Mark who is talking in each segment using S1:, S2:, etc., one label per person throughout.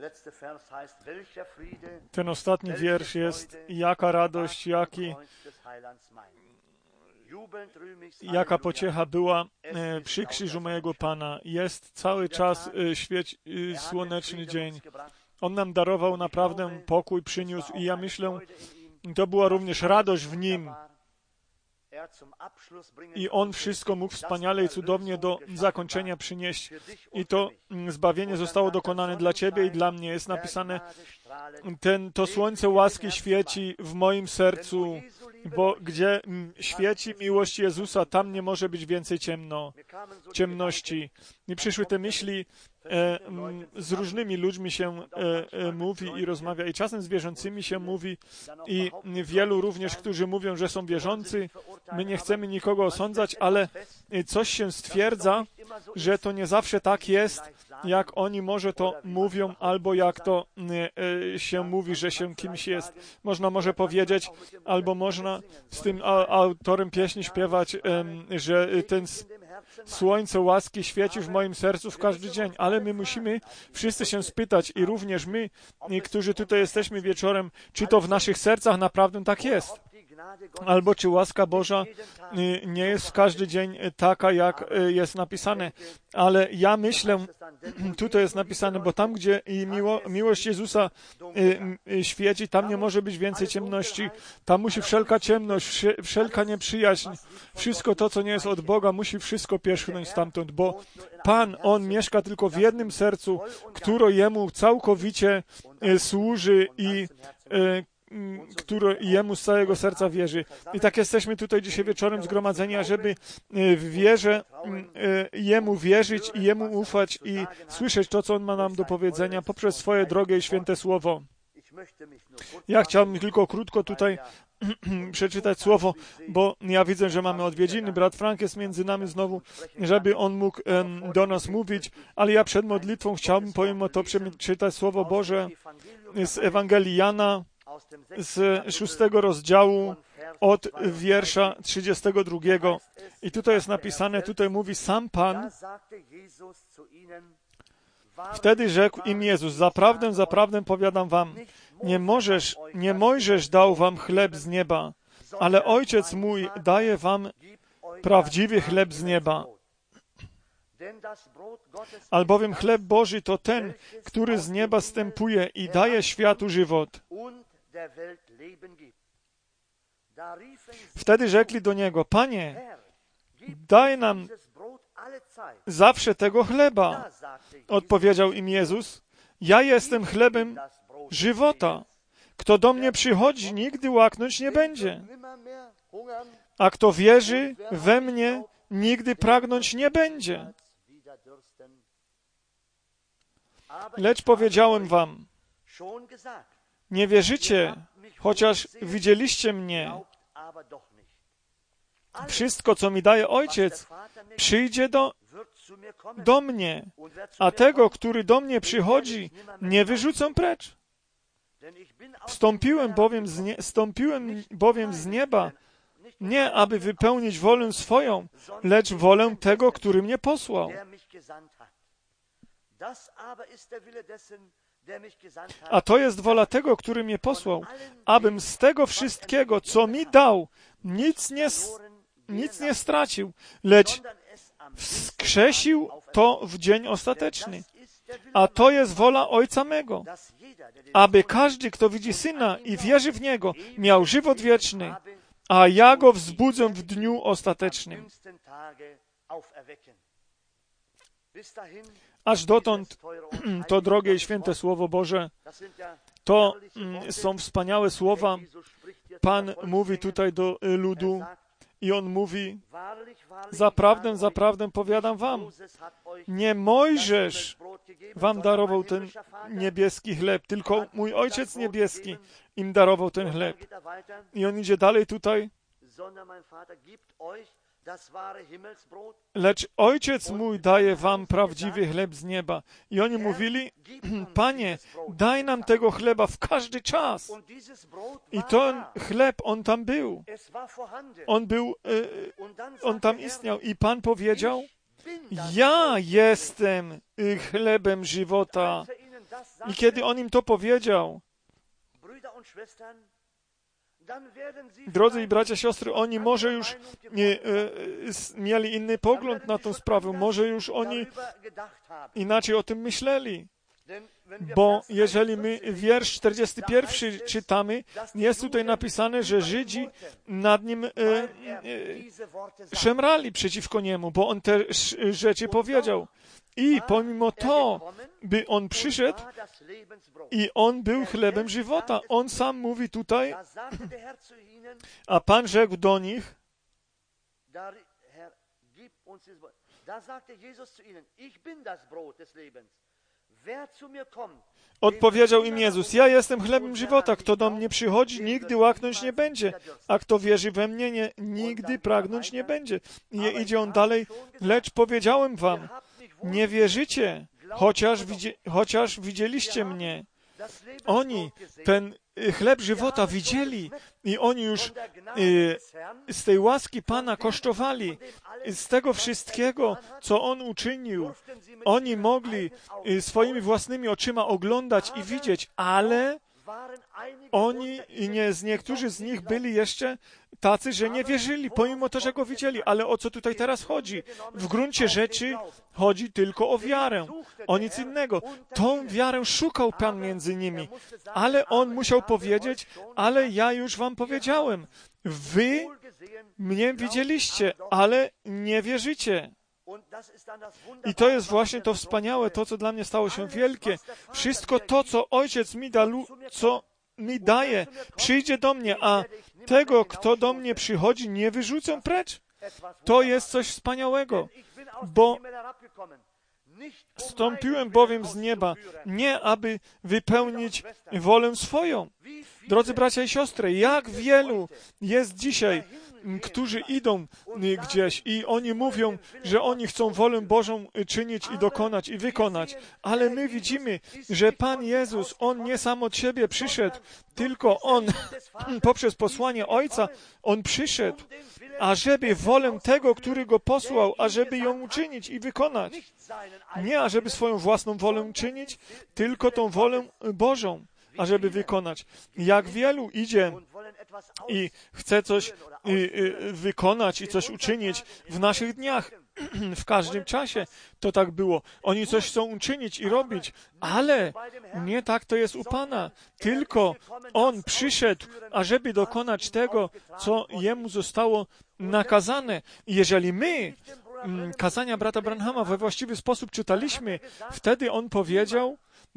S1: Ten ostatni wiersz jest: jaka radość, jaka pociecha była przy krzyżu mojego Pana. Jest cały czas słoneczny dzień. On nam darował naprawdę pokój, przyniósł i ja myślę, to była również radość w Nim. I On wszystko mógł wspaniale i cudownie do zakończenia przynieść. I to zbawienie zostało dokonane dla Ciebie i dla mnie. Jest napisane, to słońce łaski świeci w moim sercu, bo gdzie świeci miłość Jezusa, tam nie może być więcej ciemności. Mi przyszły te myśli, z różnymi ludźmi się mówi i rozmawia, i czasem z wierzącymi się mówi, i wielu również, którzy mówią, że są wierzący. My nie chcemy nikogo osądzać, ale coś się stwierdza, że to nie zawsze tak jest, jak oni może to mówią, albo jak to się mówi, że się kimś jest. Można może powiedzieć, albo można z tym autorem pieśni śpiewać, że ten słońce łaski świeci w moim sercu w każdy dzień, ale my musimy wszyscy się spytać, i również my, którzy tutaj jesteśmy wieczorem, czy to w naszych sercach naprawdę tak jest. Albo czy łaska Boża nie jest w każdy dzień taka, jak jest napisane. Ale ja myślę, tutaj jest napisane, bo tam, gdzie miłość Jezusa świeci, tam nie może być więcej ciemności. Tam musi wszelka ciemność, wszelka nieprzyjaźń, wszystko to, co nie jest od Boga, musi wszystko pierzchnąć stamtąd, bo Pan, On mieszka tylko w jednym sercu, które Jemu całkowicie służy i który Jemu z całego serca wierzy. I tak jesteśmy tutaj dzisiaj wieczorem zgromadzeni, ażeby w wierze Jemu wierzyć i Jemu ufać i słyszeć to, co On ma nam do powiedzenia poprzez swoje drogie i święte Słowo. Ja chciałbym tylko krótko tutaj przeczytać słowo, bo ja widzę, że mamy odwiedziny. Brat Frank jest między nami znowu, żeby on mógł do nas mówić, ale ja przed modlitwą chciałbym pomimo to przeczytać Słowo Boże z Ewangelii Jana, z 6 rozdziału od wiersza 32. I tutaj jest napisane, tutaj mówi sam Pan: wtedy rzekł im Jezus: zaprawdę, zaprawdę powiadam wam, nie Mojżesz dał wam chleb z nieba, ale Ojciec mój daje wam prawdziwy chleb z nieba. Albowiem chleb Boży to ten, który z nieba zstępuje i daje światu żywot. Wtedy rzekli do Niego: Panie, daj nam zawsze tego chleba. Odpowiedział im Jezus: ja jestem chlebem żywota. Kto do mnie przychodzi, nigdy łaknąć nie będzie. A kto wierzy we mnie, nigdy pragnąć nie będzie. Lecz powiedziałem wam, nie wierzycie, chociaż widzieliście mnie. Wszystko, co mi daje Ojciec, przyjdzie do mnie, a tego, który do mnie przychodzi, nie wyrzucę precz. Wstąpiłem bowiem z nieba, nie aby wypełnić wolę swoją, lecz wolę tego, który mnie posłał. A to jest wola tego, który mnie posłał, abym z tego wszystkiego, co mi dał, nic nie stracił, lecz wskrzesił to w dzień ostateczny. A to jest wola Ojca mego, aby każdy, kto widzi Syna i wierzy w Niego, miał żywot wieczny, a ja go wzbudzę w dniu ostatecznym. Aż dotąd to drogie i święte Słowo Boże, to są wspaniałe słowa. Pan mówi tutaj do ludu i On mówi: zaprawdę, zaprawdę powiadam wam, nie Mojżesz wam darował ten niebieski chleb, tylko mój Ojciec niebieski im darował ten chleb. I On idzie dalej tutaj. Lecz Ojciec mój daje wam prawdziwy chleb z nieba. I oni mówili: Panie, daj nam tego chleba w każdy czas. I ten chleb, on tam był. On tam istniał. I Pan powiedział: ja jestem chlebem żywota. I kiedy on im to powiedział, drodzy bracia, siostry, oni może już mieli inny pogląd na tę sprawę, może już oni inaczej o tym myśleli. Bo jeżeli my wiersz 41 czytamy, jest tutaj napisane, że Żydzi nad nim szemrali przeciwko niemu, bo on te rzeczy powiedział. I pomimo to, by on przyszedł i on był chlebem żywota. On sam mówi tutaj, a Pan rzekł do nich, odpowiedział im Jezus, ja jestem chlebem żywota, kto do mnie przychodzi, nigdy łaknąć nie będzie, a kto wierzy we mnie, nigdy pragnąć nie będzie. Nie idzie on dalej, lecz powiedziałem wam, nie wierzycie, chociaż widzieliście mnie. Oni ten chleb żywota widzieli i oni już z tej łaski Pana kosztowali, z tego wszystkiego, co On uczynił. Oni mogli swoimi własnymi oczyma oglądać i widzieć, ale niektórzy z nich byli jeszcze tacy, że nie wierzyli, pomimo to, że Go widzieli. Ale o co tutaj teraz chodzi? W gruncie rzeczy chodzi tylko o wiarę, o nic innego. Tą wiarę szukał Pan między nimi, ale On musiał powiedzieć, ale ja już wam powiedziałem, wy mnie widzieliście, ale nie wierzycie. I to jest właśnie to wspaniałe, to, co dla mnie stało się wielkie. Wszystko to, co Ojciec mi daje, przyjdzie do mnie, a tego, kto do mnie przychodzi, nie wyrzucę precz. To jest coś wspaniałego, bo Wstąpiłem bowiem z nieba, nie aby wypełnić wolę swoją. Drodzy bracia i siostry, jak wielu jest dzisiaj, którzy idą gdzieś i oni mówią, że oni chcą wolę Bożą czynić i dokonać i wykonać, ale my widzimy, że Pan Jezus, On nie sam od siebie przyszedł, tylko On poprzez posłanie Ojca, On przyszedł, ażeby wolę tego, który Go posłał, ażeby ją uczynić i wykonać. Nie ażeby swoją własną wolę uczynić, tylko tą wolę Bożą, ażeby wykonać. Jak wielu idzie i chce coś wykonać i coś uczynić w naszych dniach, w każdym czasie to tak było. Oni coś chcą uczynić i robić, ale nie tak to jest u Pana. Tylko On przyszedł, ażeby dokonać tego, co Jemu zostało nakazane. I jeżeli my kazania brata Branhama we właściwy sposób czytaliśmy, wtedy on powiedział,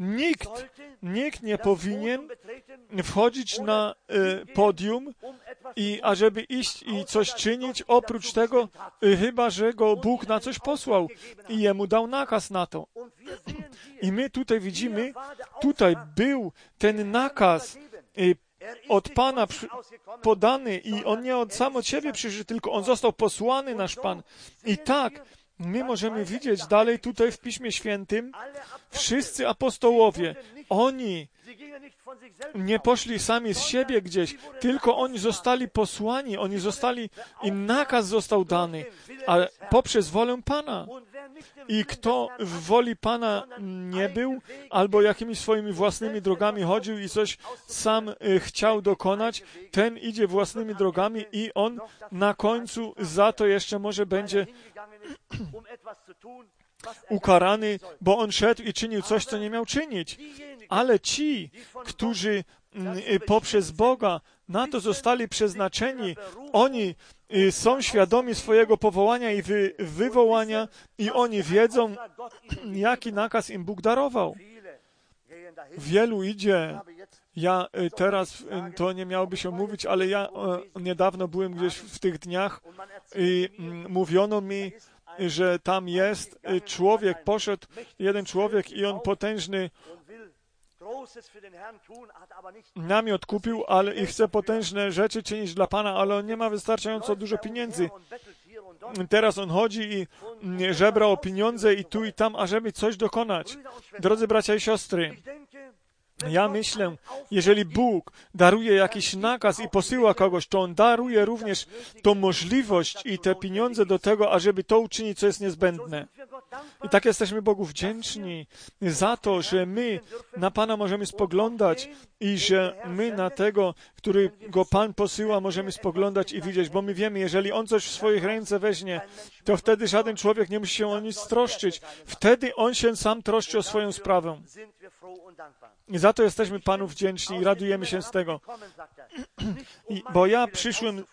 S1: nikt nie powinien wchodzić na podium i ażeby iść i coś czynić, oprócz tego, chyba że go Bóg na coś posłał i jemu dał nakaz na to. I my tutaj widzimy, tutaj był ten nakaz od Pana podany i on nie sam od siebie przyszedł, tylko on został posłany, nasz Pan. I tak, my możemy widzieć dalej tutaj w Piśmie Świętym, wszyscy apostołowie, oni nie poszli sami z siebie gdzieś, tylko oni zostali posłani, im nakaz został dany, ale poprzez wolę Pana. I kto w woli Pana nie był, albo jakimiś swoimi własnymi drogami chodził i coś sam chciał dokonać, ten idzie własnymi drogami i on na końcu za to jeszcze może będzie ukarany, bo on szedł i czynił coś, co nie miał czynić. Ale ci, którzy poprzez Boga na to zostali przeznaczeni, oni są świadomi swojego powołania i wywołania i oni wiedzą, jaki nakaz im Bóg darował. Wielu idzie. Ja teraz, to nie miałoby się mówić, ale ja niedawno byłem gdzieś w tych dniach i mówiono mi, że tam jest człowiek, poszedł jeden człowiek i on potężny namiot kupił, ale i chce potężne rzeczy czynić dla Pana, ale on nie ma wystarczająco dużo pieniędzy. Teraz on chodzi i żebra o pieniądze i tu i tam, ażeby coś dokonać. Drodzy bracia i siostry, Ja myślę, jeżeli Bóg daruje jakiś nakaz i posyła kogoś, to On daruje również tą możliwość i te pieniądze do tego, ażeby to uczynić, co jest niezbędne. I tak jesteśmy Bogu wdzięczni za to, że my na Pana możemy spoglądać i że my na tego, którego Pan posyła, możemy spoglądać i widzieć, bo my wiemy, jeżeli On coś w swoich ręce weźmie, to wtedy żaden człowiek nie musi się o nic troszczyć. Wtedy On się sam troszczy o swoją sprawę. I za to jesteśmy Panu wdzięczni i radujemy się z tego. Bo ja przyszłem,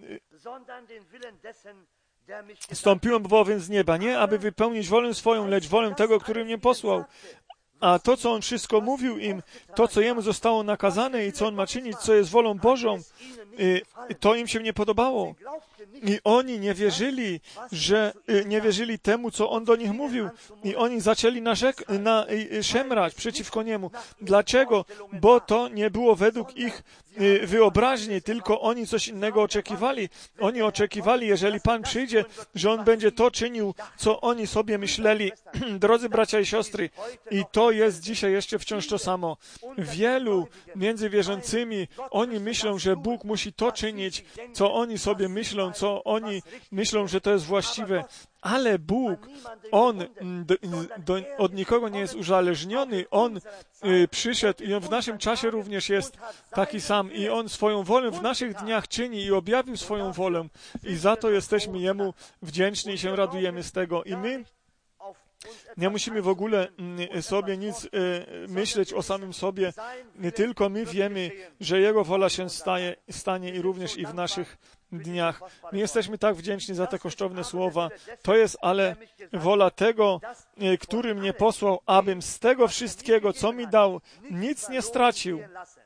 S1: stąpiłem bowiem z nieba, nie aby wypełnić wolę swoją, lecz wolę tego, który mnie posłał. A to, co On wszystko mówił im, to, co Jemu zostało nakazane i co On ma czynić, co jest wolą Bożą, to im się nie podobało. I oni nie wierzyli temu, co On do nich mówił. I oni zaczęli szemrać przeciwko Niemu. Dlaczego? Bo to nie było według ich wyobraźni, tylko oni coś innego oczekiwali. Oni oczekiwali, jeżeli Pan przyjdzie, że On będzie to czynił, co oni sobie myśleli. Drodzy bracia i siostry, i to jest dzisiaj jeszcze wciąż to samo. Wielu między wierzącymi, oni myślą, że Bóg musi to czynić, co oni sobie myślą, co oni myślą, że to jest właściwe. Ale Bóg, On od nikogo nie jest uzależniony. On przyszedł i On w naszym czasie również jest taki sam. I On swoją wolę w naszych dniach czyni i objawił swoją wolę. I za to jesteśmy Jemu wdzięczni i się radujemy z tego. I my nie musimy w ogóle sobie nic myśleć o samym sobie, tylko my wiemy, że Jego wola się stanie i również i w naszych dniach. My jesteśmy tak wdzięczni za te kosztowne słowa. To jest ale wola tego, który mnie posłał, abym z tego wszystkiego, co mi dał, nic nie stracił,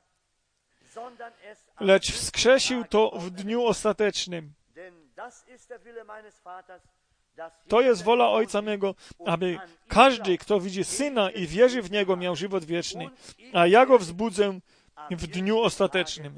S1: lecz wskrzesił to w dniu ostatecznym. To jest wola Ojca mego, aby każdy, kto widzi Syna i wierzy w Niego, miał żywot wieczny, a ja Go wzbudzę w dniu ostatecznym.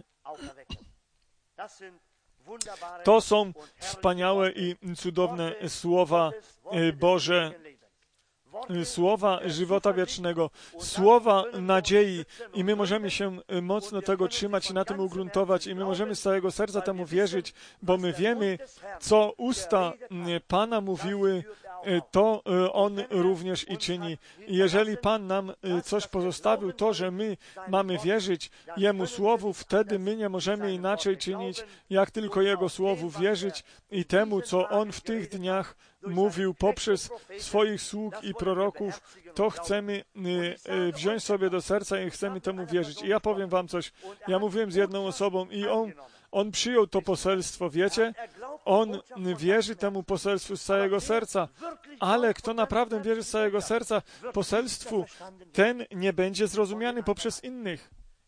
S1: To są wspaniałe i cudowne słowa Boże, słowa żywota wiecznego, słowa nadziei i my możemy się mocno tego trzymać i na tym ugruntować i my możemy z całego serca temu wierzyć, bo my wiemy, co usta Pana mówiły, to On również i czyni. I jeżeli Pan nam coś pozostawił, to, że my mamy wierzyć Jemu Słowu, wtedy my nie możemy inaczej czynić, jak tylko Jego Słowu wierzyć i temu, co On w tych dniach mówił poprzez swoich sług i proroków, to chcemy wziąć sobie do serca i chcemy temu wierzyć. I ja powiem wam coś. Ja mówiłem z jedną osobą i on przyjął to poselstwo, wiecie? On wierzy temu poselstwu z całego serca. Ale kto naprawdę wierzy z całego serca poselstwu, ten nie będzie zrozumiany poprzez innych.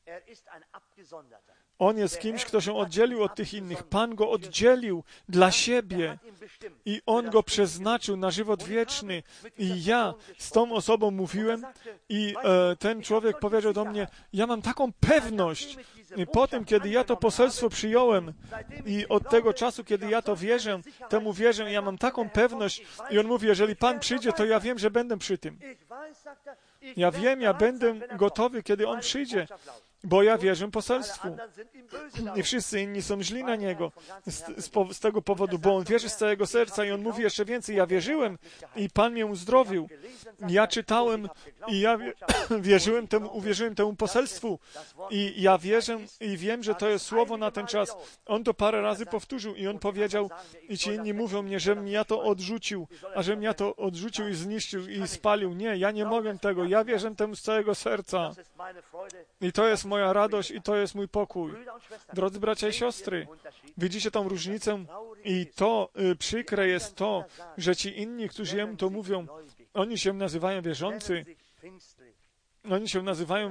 S1: On jest kimś, kto się oddzielił od tych innych. Pan go oddzielił dla siebie i On go przeznaczył na żywot wieczny. I ja z tą osobą mówiłem i ten człowiek powiedział do mnie, ja mam taką pewność. I po tym, kiedy ja to poselstwo przyjąłem i od tego czasu, kiedy ja to wierzę, temu wierzę, ja mam taką pewność. I on mówi, jeżeli Pan przyjdzie, to ja wiem, że będę przy tym. Ja wiem, ja będę gotowy, kiedy On przyjdzie. Bo ja wierzę poselstwu. I wszyscy inni są źli na niego z tego powodu, bo on wierzy z całego serca i on mówi jeszcze więcej. Ja wierzyłem i Pan mnie uzdrowił. Ja czytałem i ja uwierzyłem temu poselstwu. I ja wierzę i wiem, że to jest słowo na ten czas. On to parę razy powtórzył i on powiedział, i ci inni mówią mnie, żebym ja to odrzucił, a żebym ja to odrzucił i zniszczył i spalił. Nie, ja nie mogę tego. Ja wierzę temu z całego serca. I to jest moja radość i to jest mój pokój. Drodzy bracia i siostry, widzicie tą różnicę? I to przykre jest to, że ci inni, którzy Jemu to mówią, oni się nazywają wierzący, oni się nazywają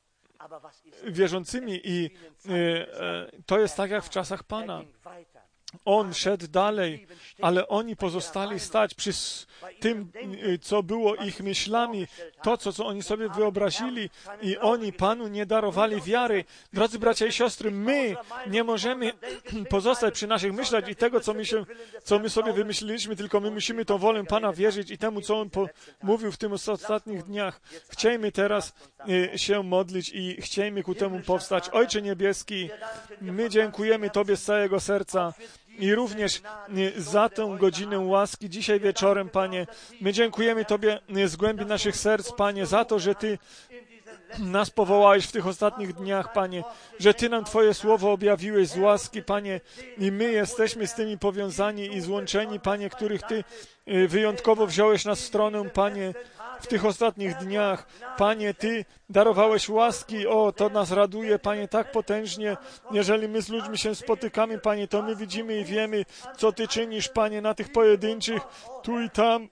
S1: wierzącymi i to jest tak jak w czasach Pana. On szedł dalej, ale oni pozostali stać przy tym, co było ich myślami, to, co oni sobie wyobrazili i oni Panu nie darowali wiary. Drodzy bracia i siostry, my nie możemy pozostać przy naszych myślach i tego, co my sobie wymyśliliśmy, tylko my musimy tą wolę Pana wierzyć i temu, co On mówił w tym ostatnich dniach. Chciejmy teraz się modlić i chciejmy ku temu powstać. Ojcze Niebieski, my dziękujemy Tobie z całego serca i również za tę godzinę łaski dzisiaj wieczorem, Panie. My dziękujemy Tobie z głębi naszych serc, Panie, za to, że Ty nas powołałeś w tych ostatnich dniach, Panie, że Ty nam Twoje słowo objawiłeś z łaski, Panie, i my jesteśmy z tymi powiązani i złączeni, Panie, których Ty wyjątkowo wziąłeś na stronę, Panie, w tych ostatnich dniach. Panie, Ty darowałeś łaski, to nas raduje, Panie, tak potężnie. Jeżeli my z ludźmi się spotykamy, Panie, to my widzimy i wiemy, co Ty czynisz, Panie, na tych pojedynczych, tu i tam.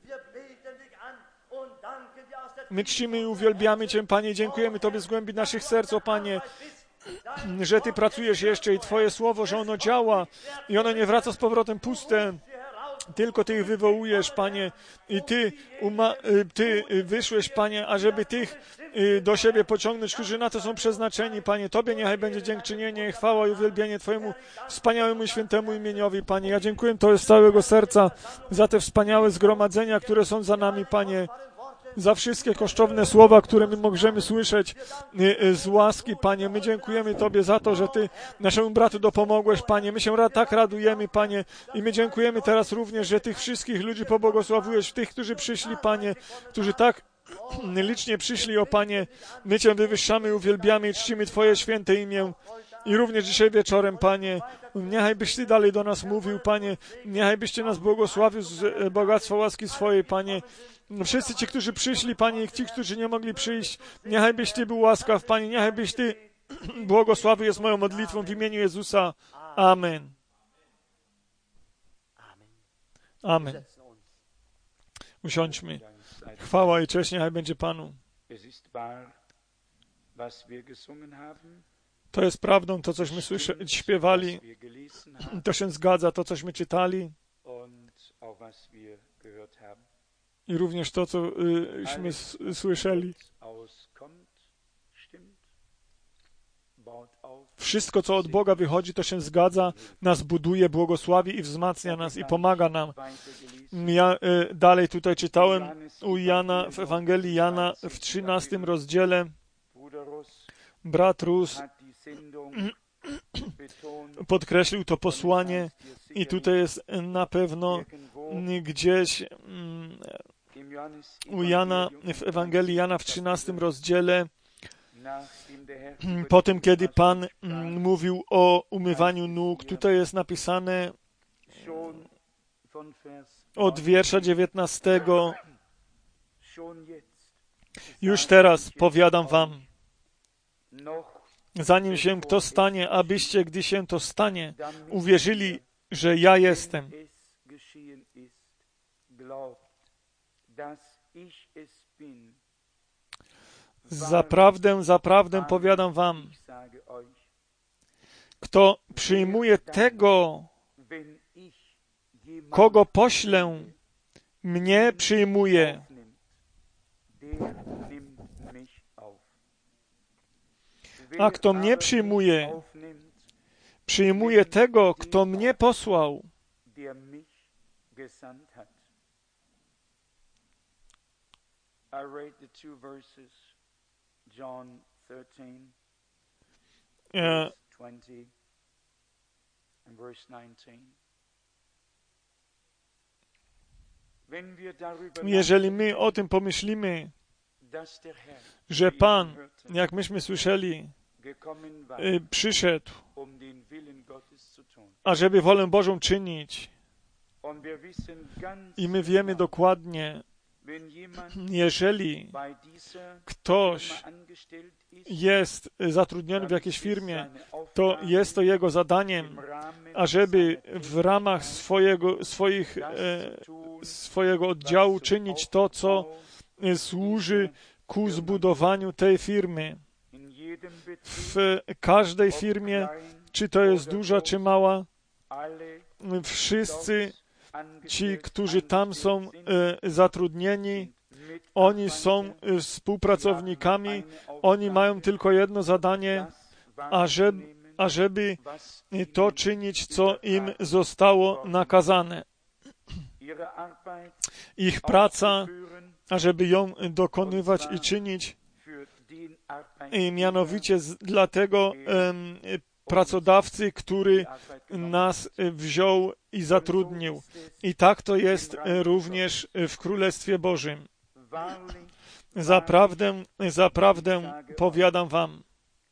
S1: My czcimy i uwielbiamy Cię, Panie, dziękujemy Tobie z głębi naszych serc, Panie, że Ty pracujesz jeszcze i Twoje słowo, że ono działa i ono nie wraca z powrotem puste. Tylko Ty ich wywołujesz, Panie, i Ty wyszłeś, Panie, ażeby tych do siebie pociągnąć, którzy na to są przeznaczeni, Panie. Tobie niechaj będzie dziękczynienie, chwała i uwielbienie Twojemu wspaniałemu i świętemu imieniowi, Panie. Ja dziękuję Tobie z całego serca za te wspaniałe zgromadzenia, które są za nami, Panie. Za wszystkie kosztowne słowa, które my możemy słyszeć z łaski, Panie. My dziękujemy Tobie za to, że Ty naszemu bratu dopomogłeś, Panie. My się tak radujemy, Panie. I my dziękujemy teraz również, że tych wszystkich ludzi pobłogosławiłeś, tych, którzy przyszli, Panie, którzy tak licznie przyszli, Panie. My Cię wywyższamy, uwielbiamy i czcimy Twoje święte imię. I również dzisiaj wieczorem, Panie, niechaj byś Ty dalej do nas mówił, Panie. Niechaj byś Ty nas błogosławił z bogactwa łaski swojej, Panie. Wszyscy ci, którzy przyszli, Panie, i ci, którzy nie mogli przyjść, niechaj byś Ty był łaskaw, Panie, niechaj byś Ty błogosławił jest moją modlitwą w imieniu Jezusa. Amen. Amen. Usiądźmy. Chwała i cześć niechaj będzie Panu. To jest prawdą, to, cośmy śpiewali, to się zgadza, to, cośmy czytali i również to, cośmy słyszeli. Wszystko, co od Boga wychodzi, to się zgadza, nas buduje, błogosławi i wzmacnia nas i pomaga nam. Ja dalej tutaj czytałem u Jana, w Ewangelii Jana w 13 rozdziale. Brat Rus podkreślił to posłanie i tutaj jest na pewno gdzieś u Jana, w Ewangelii Jana w 13 rozdziale, po tym, kiedy Pan mówił o umywaniu nóg, tutaj jest napisane od wiersza 19. Już teraz powiadam wam, zanim się to stanie, abyście, gdy się to stanie, uwierzyli, że ja jestem. Zaprawdę, zaprawdę powiadam wam, kto przyjmuje tego, kogo poślę, mnie przyjmuje. A kto mnie przyjmuje, przyjmuje tego, kto mnie posłał. Jeżeli my o tym pomyślimy, że Pan, jak myśmy słyszeli, przyszedł, ażeby wolę Bożą czynić. I my wiemy dokładnie, jeżeli ktoś jest zatrudniony w jakiejś firmie, to jest to jego zadaniem, ażeby w ramach swojego oddziału czynić to, co służy ku zbudowaniu tej firmy. W każdej firmie, czy to jest duża, czy mała, wszyscy ci, którzy tam są zatrudnieni, oni są współpracownikami, oni mają tylko jedno zadanie, ażeby to czynić, co im zostało nakazane. Ich praca, ażeby ją dokonywać i czynić, i mianowicie dla tego pracodawcy, który nas wziął i zatrudnił. I tak to jest również w Królestwie Bożym. Zaprawdę powiadam wam,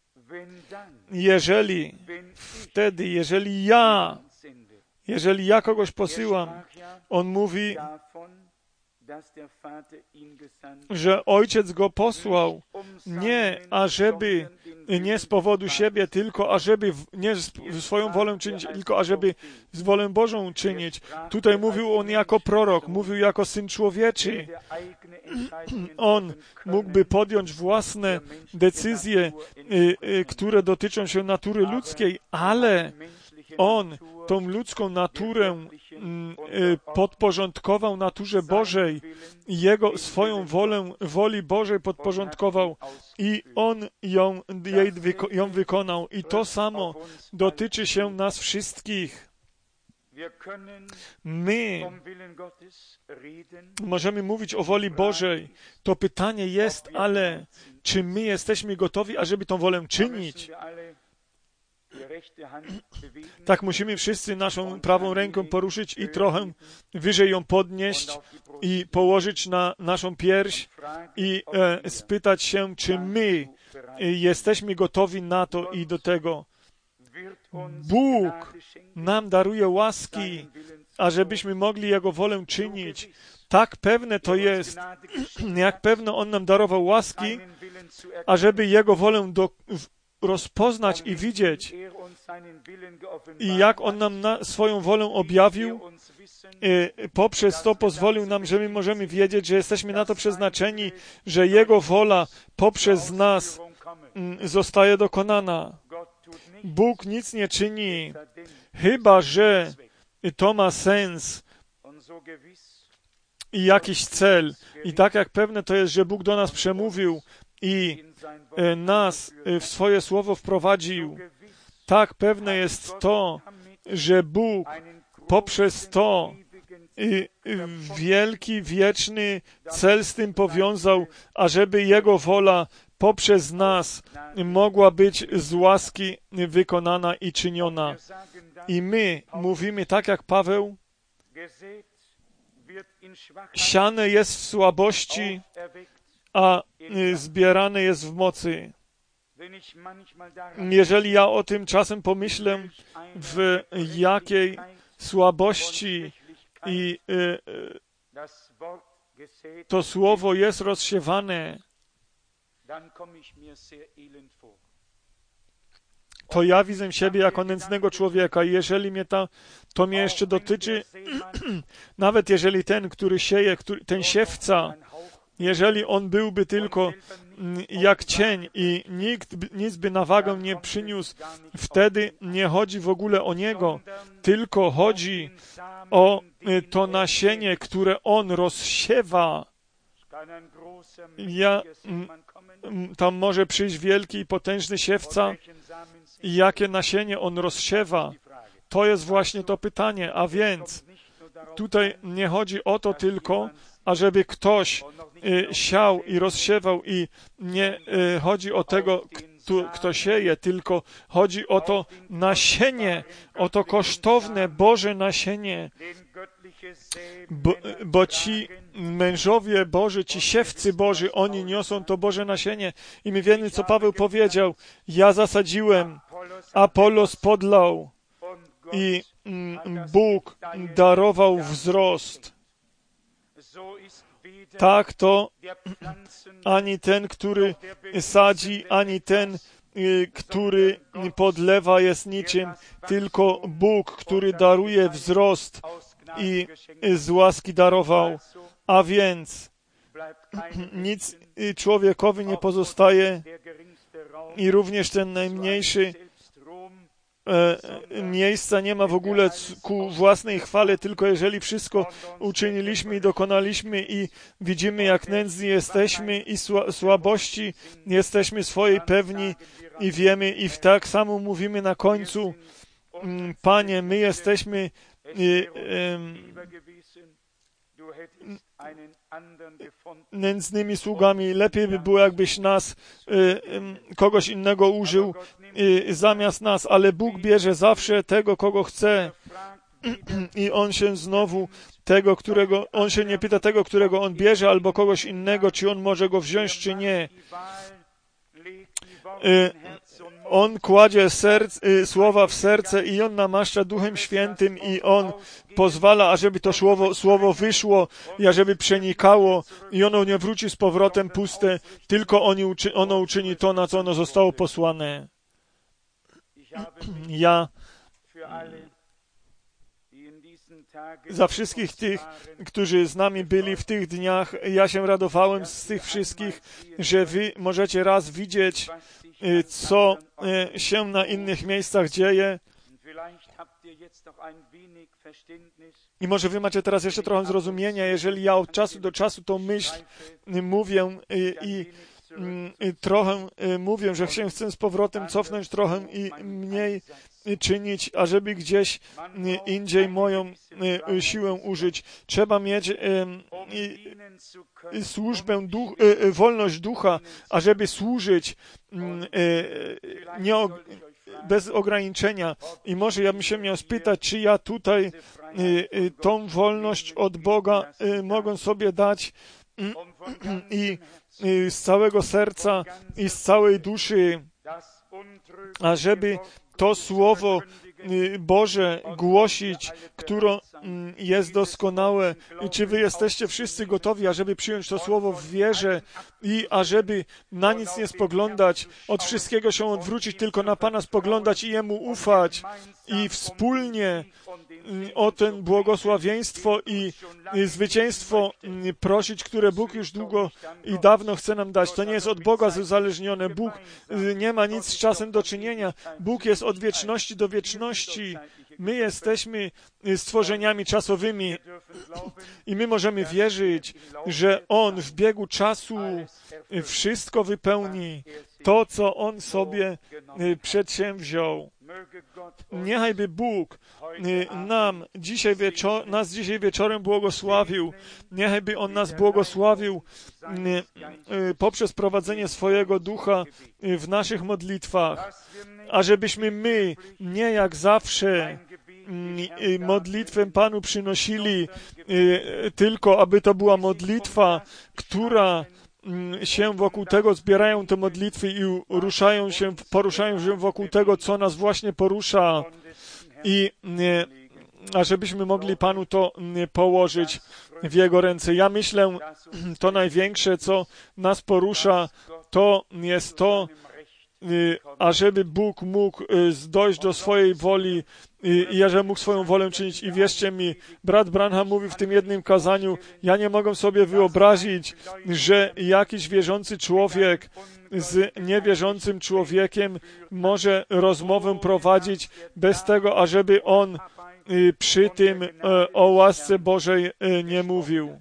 S1: jeżeli ja kogoś posyłam, on mówi, że Ojciec go posłał, nie z powodu siebie, tylko ażeby, nie swoją wolę czynić, tylko ażeby z wolę Bożą czynić. Tutaj mówił on jako prorok, mówił jako Syn Człowieczy. On mógłby podjąć własne decyzje, które dotyczą się natury ludzkiej, ale on tą ludzką naturę podporządkował naturze Bożej, swoją woli Bożej podporządkował i on ją wykonał. I to samo dotyczy się nas wszystkich. My możemy mówić o woli Bożej. To pytanie jest, ale czy my jesteśmy gotowi, ażeby tą wolę czynić? Tak musimy wszyscy naszą prawą ręką poruszyć i trochę wyżej ją podnieść i położyć na naszą pierś i spytać się, czy my jesteśmy gotowi na to i do tego. Bóg nam daruje łaski, ażebyśmy mogli Jego wolę czynić. Tak pewne to jest, jak pewno On nam darował łaski, ażeby Jego wolę rozpoznać i widzieć. I jak On nam swoją wolę objawił, poprzez to pozwolił nam, że my możemy wiedzieć, że jesteśmy na to przeznaczeni, że Jego wola poprzez nas zostaje dokonana. Bóg nic nie czyni, chyba że to ma sens i jakiś cel. I tak jak pewne to jest, że Bóg do nas przemówił i nas w swoje słowo wprowadził, tak pewne jest to, że Bóg poprzez to wielki, wieczny cel z tym powiązał, ażeby Jego wola poprzez nas mogła być z łaski wykonana i czyniona. I my mówimy tak jak Paweł, siane jest w słabości, a zbierane jest w mocy. Jeżeli ja o tym czasem pomyślę, w jakiej słabości i to słowo jest rozsiewane, to ja widzę siebie jako nędznego człowieka. I jeżeli to mnie jeszcze dotyczy, nawet jeżeli ten, który sieje, ten siewca, jeżeli on byłby tylko jak cień i nic by na wagę nie przyniósł, wtedy nie chodzi w ogóle o niego, tylko chodzi o to nasienie, które on rozsiewa. Tam może przyjść wielki i potężny siewca i jakie nasienie on rozsiewa. To jest właśnie to pytanie, a więc tutaj nie chodzi o to tylko, ażeby ktoś siał i rozsiewał i nie chodzi o tego, kto sieje, tylko chodzi o to nasienie, o to kosztowne Boże nasienie, bo ci mężowie Boży, ci siewcy Boży, oni niosą to Boże nasienie i my wiemy, co Paweł powiedział, ja zasadziłem, Apollos podlał i Bóg darował wzrost. Tak to ani ten, który sadzi, ani ten, który podlewa jest niczym, tylko Bóg, który daruje wzrost i z łaski darował. A więc nic człowiekowi nie pozostaje i również ten najmniejszy miejsca nie ma w ogóle ku własnej chwale, tylko jeżeli wszystko uczyniliśmy i dokonaliśmy i widzimy, jak nędzni jesteśmy i słabości jesteśmy swojej pewni i wiemy i tak samo mówimy na końcu, Panie, my jesteśmy nędznymi sługami. Lepiej by było, jakbyś nas, kogoś innego użył zamiast nas, ale Bóg bierze zawsze tego, kogo chce i On się znowu On się nie pyta tego, którego On bierze, albo kogoś innego, czy On może go wziąć, czy nie. On kładzie słowa w serce i On namaszcza Duchem Świętym i On pozwala, ażeby to słowo wyszło i ażeby przenikało i ono nie wróci z powrotem puste, tylko ono uczyni to, na co ono zostało posłane. Ja za wszystkich tych, którzy z nami byli w tych dniach, ja się radowałem z tych wszystkich, że wy możecie raz widzieć, co się na innych miejscach dzieje. I może wy macie teraz jeszcze trochę zrozumienia, jeżeli ja od czasu do czasu tą myśl mówię i trochę mówię, że chcę z powrotem cofnąć trochę i mniej czynić, ażeby gdzieś indziej moją siłę użyć. Trzeba mieć służbę, wolność ducha, ażeby służyć bez ograniczenia. I może ja bym się miał spytać, czy ja tutaj tą wolność od Boga mogę sobie dać i z całego serca i z całej duszy, ażeby to Słowo Boże głosić, które jest doskonałe. I czy wy jesteście wszyscy gotowi, ażeby przyjąć to Słowo w wierze i ażeby na nic nie spoglądać, od wszystkiego się odwrócić, tylko na Pana spoglądać i Jemu ufać i wspólnie o ten błogosławieństwo i zwycięstwo prosić, które Bóg już długo i dawno chce nam dać. To nie jest od Boga uzależnione. Bóg nie ma nic z czasem do czynienia. Bóg jest od wieczności do wieczności. My jesteśmy stworzeniami czasowymi i my możemy wierzyć, że On w biegu czasu wszystko wypełni, to, co On sobie przedsięwziął. Niechajby Bóg nas dzisiaj wieczorem błogosławił. Niechajby On nas błogosławił poprzez prowadzenie swojego Ducha w naszych modlitwach, ażebyśmy my nie jak zawsze modlitwę Panu przynosili, tylko aby to była modlitwa, która się wokół tego zbierają te modlitwy i poruszają się wokół tego, co nas właśnie porusza i ażebyśmy mogli Panu to położyć w Jego ręce. Ja myślę, to największe, co nas porusza, to jest to, ażeby Bóg mógł dojść do swojej woli i ażeby mógł swoją wolę czynić. I wierzcie mi, brat Branham mówi w tym jednym kazaniu, ja nie mogę sobie wyobrazić, że jakiś wierzący człowiek z niewierzącym człowiekiem może rozmowę prowadzić bez tego, ażeby on przy tym o łasce Bożej nie mówił.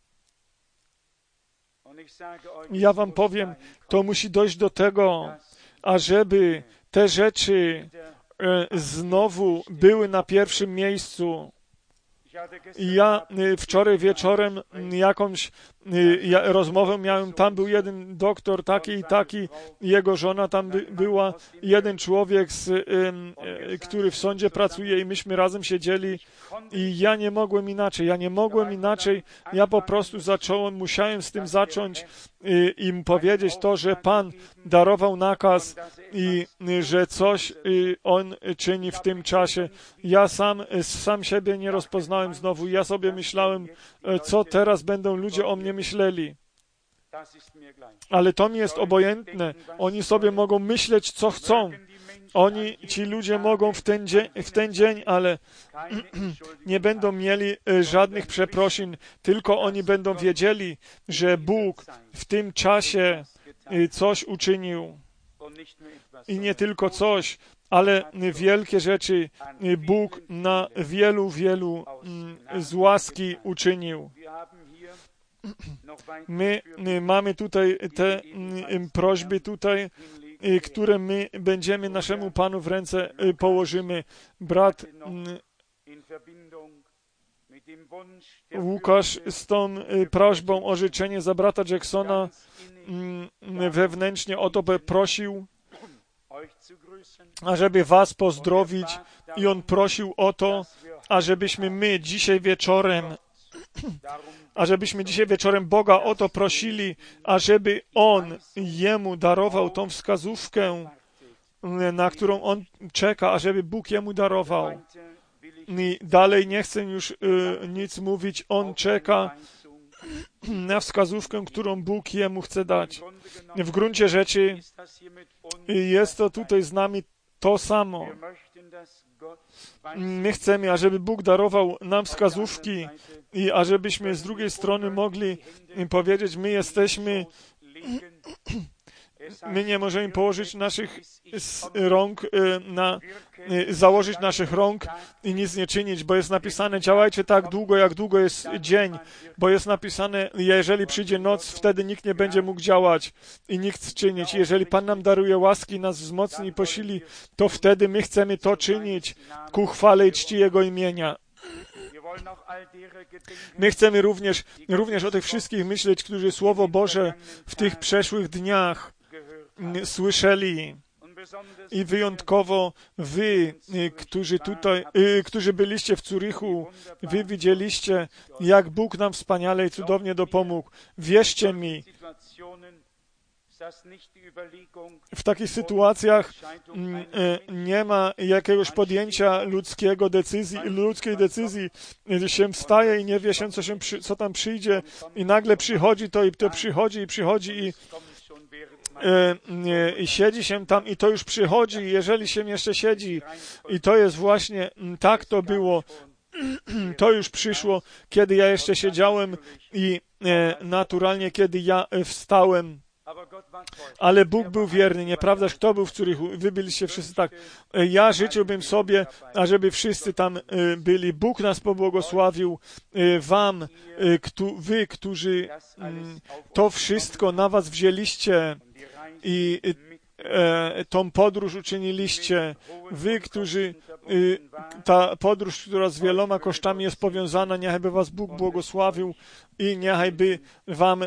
S1: Ja wam powiem, to musi dojść do tego, ażeby te rzeczy znowu były na pierwszym miejscu. Ja wczoraj wieczorem jakąś rozmowę miałem, tam był jeden doktor taki i taki, jego żona tam była, jeden człowiek, który w sądzie pracuje i myśmy razem siedzieli i ja nie mogłem inaczej, ja po prostu musiałem z tym zacząć im powiedzieć to, że Pan darował nakaz i że coś On czyni w tym czasie. Ja sam siebie nie rozpoznałem znowu. Ja sobie myślałem, co teraz będą ludzie o mnie myśleli. Ale to mi jest obojętne. Oni sobie mogą myśleć, co chcą. Ci ludzie mogą w ten dzień, ale nie będą mieli żadnych przeprosin, tylko oni będą wiedzieli, że Bóg w tym czasie coś uczynił. I nie tylko coś, ale wielkie rzeczy Bóg na wielu z łaski uczynił. My mamy tutaj te prośby tutaj, które my będziemy naszemu Panu w ręce położymy. Brat Łukasz z tą prośbą o życzenie za brata Jacksona wewnętrznie o to prosił, ażeby was pozdrowić, i on prosił o to, ażebyśmy my dzisiaj wieczorem Boga o to prosili, ażeby On jemu darował tą wskazówkę, na którą on czeka, ażeby Bóg jemu darował. I dalej nie chcę już nic mówić. On czeka na wskazówkę, którą Bóg jemu chce dać. W gruncie rzeczy jest to tutaj z nami to samo. My chcemy, ażeby Bóg darował nam wskazówki i ażebyśmy z drugiej strony mogli powiedzieć, my nie możemy położyć naszych rąk, założyć naszych rąk i nic nie czynić, bo jest napisane, działajcie tak długo, jak długo jest dzień, bo jest napisane, jeżeli przyjdzie noc, wtedy nikt nie będzie mógł działać i nikt czynić. Jeżeli Pan nam daruje łaski, nas wzmocni i posili, to wtedy my chcemy to czynić ku chwale i czci Jego imienia. My chcemy również o tych wszystkich myśleć, którzy Słowo Boże w tych przeszłych dniach słyszeli. I wyjątkowo wy, którzy byliście w Zurychu, wy widzieliście, jak Bóg nam wspaniale i cudownie dopomógł. Wierzcie mi, w takich sytuacjach nie ma jakiegoś podjęcia ludzkiej decyzji. Się wstaje i nie wie się, co tam przyjdzie, i nagle przychodzi to, i to przychodzi i siedzi się tam, i to już przychodzi, jeżeli się jeszcze siedzi. I to jest właśnie, tak to było. To już przyszło, kiedy ja jeszcze siedziałem i naturalnie, kiedy ja wstałem. Ale Bóg był wierny, nieprawdaż? Kto był w Zurychu? Wy byliście wszyscy tak. Ja życzyłbym sobie, ażeby wszyscy tam byli. Bóg nas pobłogosławił. Wam, wy, którzy to wszystko na was wzięliście i tą podróż uczyniliście. Wy, którzy ta podróż, która z wieloma kosztami jest powiązana, niechaj by was Bóg błogosławił i niechaj by wam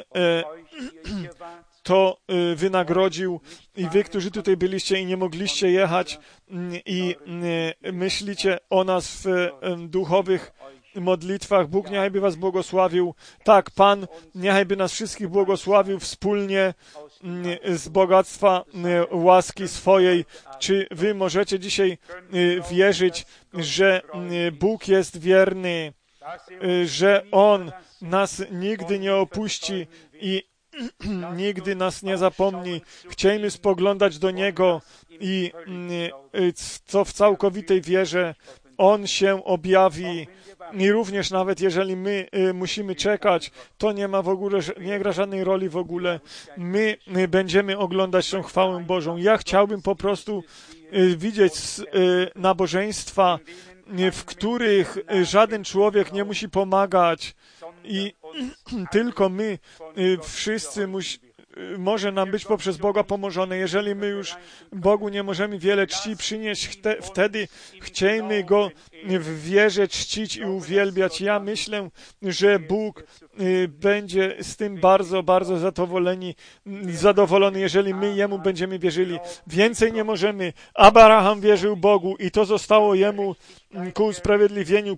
S1: to wynagrodził. I wy, którzy tutaj byliście i nie mogliście jechać i myślicie o nas w duchowych modlitwach, Bóg niechaj by was błogosławił. Tak, Pan niechaj by nas wszystkich błogosławił wspólnie z bogactwa łaski swojej. Czy wy możecie dzisiaj wierzyć, że Bóg jest wierny, że On nas nigdy nie opuści i nigdy nas nie zapomni? Chciejmy spoglądać do Niego i co w całkowitej wierze On się objawi. I również nawet jeżeli my musimy czekać, to nie ma w ogóle, nie gra żadnej roli w ogóle. My będziemy oglądać tę chwałę Bożą. Ja chciałbym po prostu widzieć nabożeństwa, w których żaden człowiek nie musi pomagać i tylko my wszyscy może nam być poprzez Boga pomożone. Jeżeli my już Bogu nie możemy wiele czci przynieść, wtedy chciejmy Go w wierze czcić i uwielbiać. Ja myślę, że Bóg będzie z tym bardzo, bardzo zadowolony, jeżeli my Jemu będziemy wierzyli. Więcej nie możemy. Abraham wierzył Bogu i to zostało jemu ku usprawiedliwieniu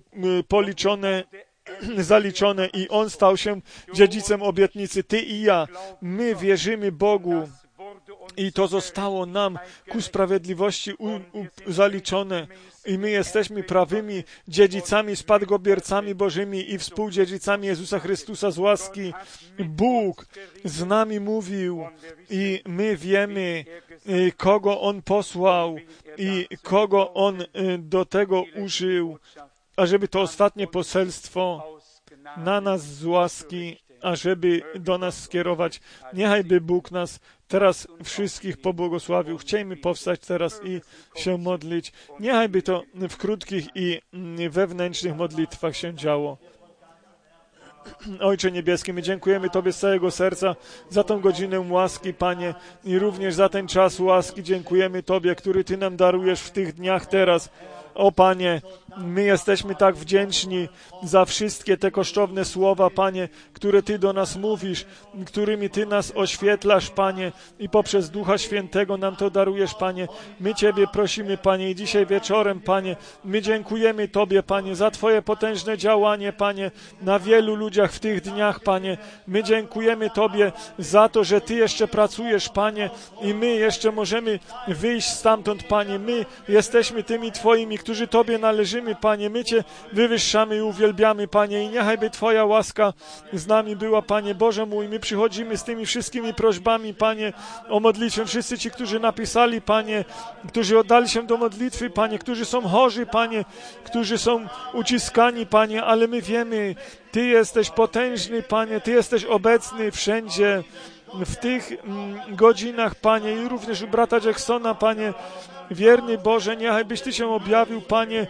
S1: zaliczone i on stał się dziedzicem obietnicy. Ty i ja, my wierzymy Bogu i to zostało nam ku sprawiedliwości zaliczone i my jesteśmy prawymi dziedzicami, spadkobiercami Bożymi i współdziedzicami Jezusa Chrystusa z łaski. Bóg z nami mówił i my wiemy, kogo On posłał i kogo On do tego użył, ażeby to ostatnie poselstwo na nas z łaski, ażeby do nas skierować. Niechaj by Bóg nas teraz wszystkich pobłogosławił. Chciejmy powstać teraz i się modlić. Niechaj by to w krótkich i wewnętrznych modlitwach się działo. Ojcze Niebieski, my dziękujemy Tobie z całego serca za tą godzinę łaski, Panie, i również za ten czas łaski. Dziękujemy Tobie, który Ty nam darujesz w tych dniach teraz. O Panie, my jesteśmy tak wdzięczni za wszystkie te kosztowne słowa, Panie, które Ty do nas mówisz, którymi Ty nas oświetlasz, Panie, i poprzez Ducha Świętego nam to darujesz, Panie. My Ciebie prosimy, Panie, i dzisiaj wieczorem, Panie, my dziękujemy Tobie, Panie, za Twoje potężne działanie, Panie, na wielu ludziach w tych dniach, Panie. My dziękujemy Tobie za to, że Ty jeszcze pracujesz, Panie, i my jeszcze możemy wyjść stamtąd, Panie. My jesteśmy tymi Twoimi, którzy Tobie należymy, Panie. My Cię wywyższamy i uwielbiamy, Panie, i niechaj by Twoja łaska z nami była, Panie. Boże mój, my przychodzimy z tymi wszystkimi prośbami, Panie, o modlitwę. Wszyscy ci, którzy napisali, Panie, którzy oddali się do modlitwy, Panie, którzy są chorzy, Panie, którzy są uciskani, Panie, ale my wiemy, Ty jesteś potężny, Panie, Ty jesteś obecny wszędzie, w tych godzinach, Panie, i również u brata Jacksona, Panie. Wierny Boże, niechaj byś Ty się objawił, Panie.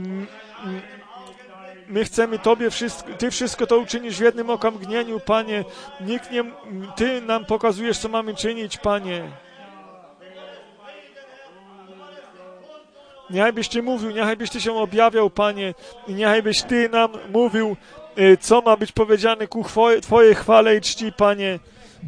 S1: My chcemy Tobie Ty wszystko to uczynisz w jednym okamgnieniu, Panie. Ty nam pokazujesz, co mamy czynić, Panie. Niechaj byś Ty mówił, niechaj byś Ty się objawiał, Panie. I niechaj byś Ty nam mówił, co ma być powiedziane ku Twojej chwale i czci, Panie.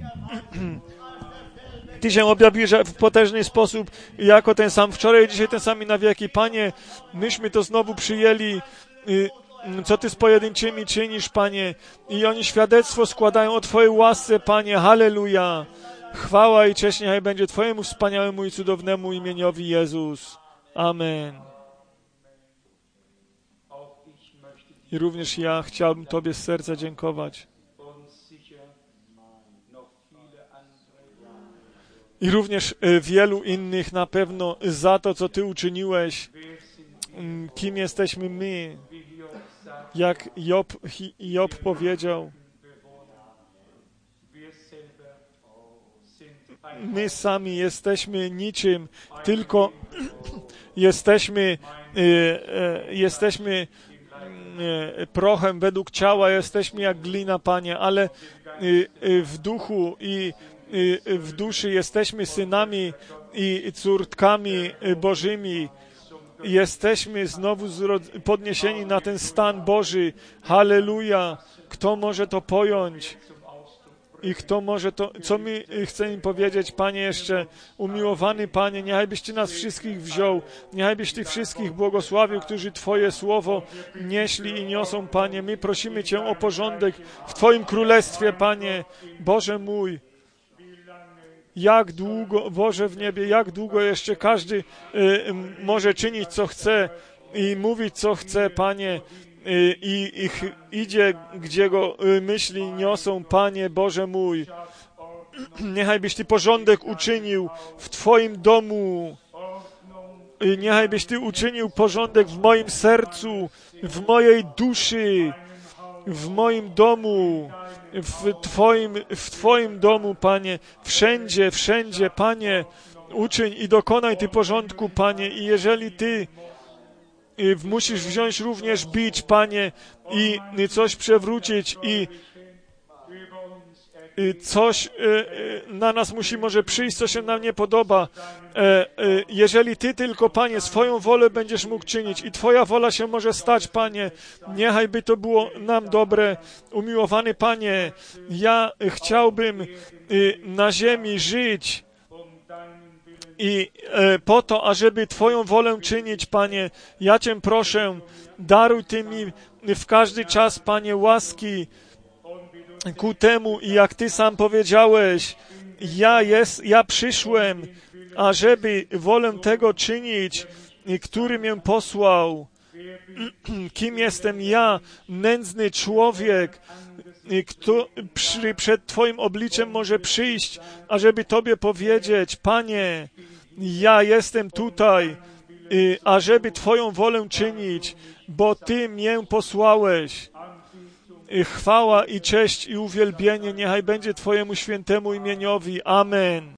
S1: Ty się objawisz w potężny sposób, jako ten sam wczoraj, dzisiaj ten sam i na wieki. Panie, myśmy to znowu przyjęli, co Ty z pojedynczymi czynisz, Panie. I oni świadectwo składają o Twojej łasce, Panie. Halleluja. Chwała i cześć niechaj będzie Twojemu wspaniałemu i cudownemu imieniowi Jezus. Amen. I również ja chciałbym Tobie z serca dziękować. I również wielu innych na pewno za to, co Ty uczyniłeś. Kim jesteśmy my? Jak Job powiedział, my sami jesteśmy niczym, tylko jesteśmy prochem według ciała, jesteśmy jak glina, Panie, ale w duchu i w duszy jesteśmy synami i córkami Bożymi. Jesteśmy znowu podniesieni na ten stan Boży. Halleluja! Kto może to pojąć? I kto może to, co my chcemy im powiedzieć, Panie, jeszcze umiłowany Panie, niechaj byś Ty nas wszystkich wziął, niechaj byś Tych wszystkich błogosławił, którzy Twoje słowo nieśli i niosą, Panie. My prosimy Cię o porządek w Twoim królestwie, Panie. Boże mój, jak długo, Boże w niebie, jak długo jeszcze każdy może czynić, co chce i mówić, co chce, Panie, i idzie, gdzie go myśli niosą, Panie, Boże mój. Niechaj byś Ty porządek uczynił w Twoim domu. Niechaj byś Ty uczynił porządek w moim sercu, w mojej duszy, w moim domu, w Twoim domu, Panie, wszędzie, Panie, uczyń i dokonaj Ty porządku, Panie, i jeżeli Ty musisz wziąć również bicz, Panie, i coś przewrócić i coś na nas musi może przyjść, co się nam nie podoba. Jeżeli Ty tylko, Panie, swoją wolę będziesz mógł czynić i Twoja wola się może stać, Panie, niechaj by to było nam dobre. Umiłowany Panie, ja chciałbym na ziemi żyć i po to, ażeby Twoją wolę czynić, Panie, ja Cię proszę, daruj Ty mi w każdy czas, Panie, łaski ku temu i jak Ty sam powiedziałeś, ja przyszłem, ażeby wolę tego czynić, który mnie posłał. Kim jestem ja, nędzny człowiek, kto przed Twoim obliczem może przyjść, ażeby Tobie powiedzieć, Panie, ja jestem tutaj, ażeby Twoją wolę czynić, bo Ty mnie posłałeś. Chwała i cześć i uwielbienie niechaj będzie Twojemu świętemu imieniowi. Amen.